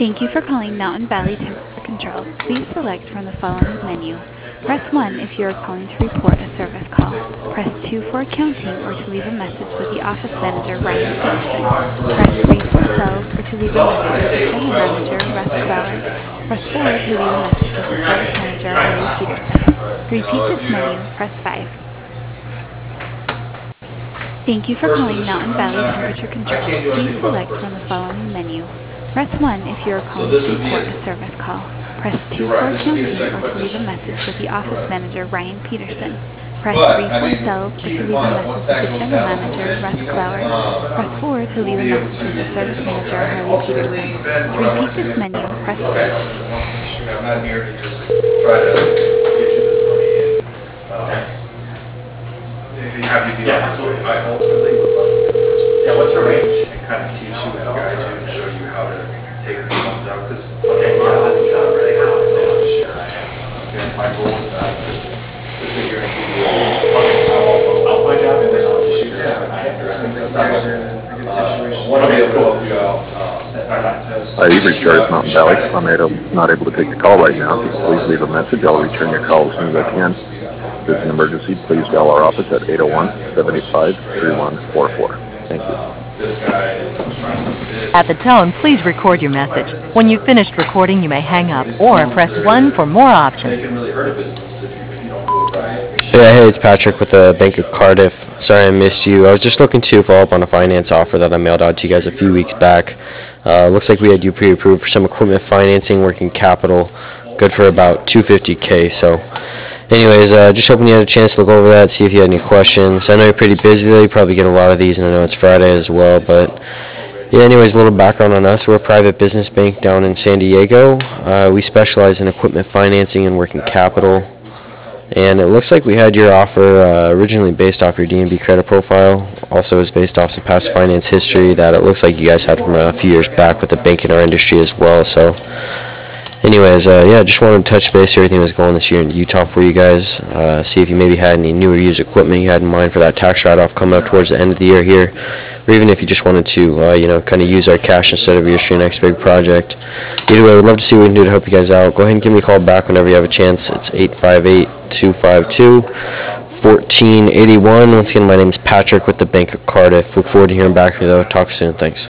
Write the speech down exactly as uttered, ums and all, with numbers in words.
Thank you for calling Mountain Valley Temperature Control. Please select from the following menu. Press one if you are calling to report a service call. Press two for accounting or to leave a message with the office manager, Ryan Peterson. Press three for sales or to leave a message with the general manager, Russ Clower. Press four to leave a message with the service manager, Harley Peterson. To repeat this menu, press five. Thank you for calling Mountain Valley Temperature Control. Please select from the following menu. Press one if you are calling to report a service call. Press two for accounting or to leave a message with the office manager, Ryan Peterson. Press three for sales or to leave a message with the general manager, Russ Clower. Press four to leave a message with the service manager, Harley Peterson. To repeat this menu, press five. I'm not here to just try to get you this money in. Um, have you deal with it. I ultimately would love to get the first. Yeah, what's your range? And kind of teach you and guide you and show you how to take the funds out. Because Okay, yeah, that's not really how it's so done. much share I have. Okay, my goal is not to, to sit here and give you a Okay, I'll, I'll my job and then I'll just shoot it yeah, out. I understand that's not what you're in a good situation. One One day day we'll will help you out. Uh, you've reached Harris Mountain Valley. I'm not able, not able to take the call right now. Please leave a message. I'll return your call as soon as I can. If it's an emergency, please dial our office at eight oh one, seven eight five, three one four four. Thank you. At the tone, please record your message. When you've finished recording, you may hang up or press one for more options. It can really hurt a business if you, if you don't do it right. Yeah, hey, it's Patrick with the Bank of Cardiff. Sorry I missed you. I was just looking to follow up on a finance offer that I mailed out to you guys a few weeks back. Uh, looks like we had you pre-approved for some equipment financing, working capital, good for about two hundred fifty K. So, anyways, uh, just hoping you had a chance to look over that, see if you had any questions. I know you're pretty busy though. You probably get a lot of these, and I know it's Friday as well. But yeah, anyways, a little background on us. We're a private business bank down in San Diego. Uh, we specialize in equipment financing and working capital. And it looks like we had your offer uh, originally based off your D N B credit profile. Also is based off some past finance history that it looks like you guys had from a few years back with the bank in our industry as well. So anyways, uh, yeah, just wanted to touch base, see everything was going this year in Utah for you guys. Uh, see if you maybe had any new or used equipment you had in mind for that tax write-off coming up towards the end of the year here. Or even if you just wanted to, uh, you know, kind of use our cash instead of your your next big project. Either way, we'd love to see what we can do to help you guys out. Go ahead and give me a call back whenever you have a chance. It's eight five eight, two five two, one four eight one. Once again, my name is Patrick with the Bank of Cardiff. Look forward to hearing back from you, though. Talk soon. Thanks.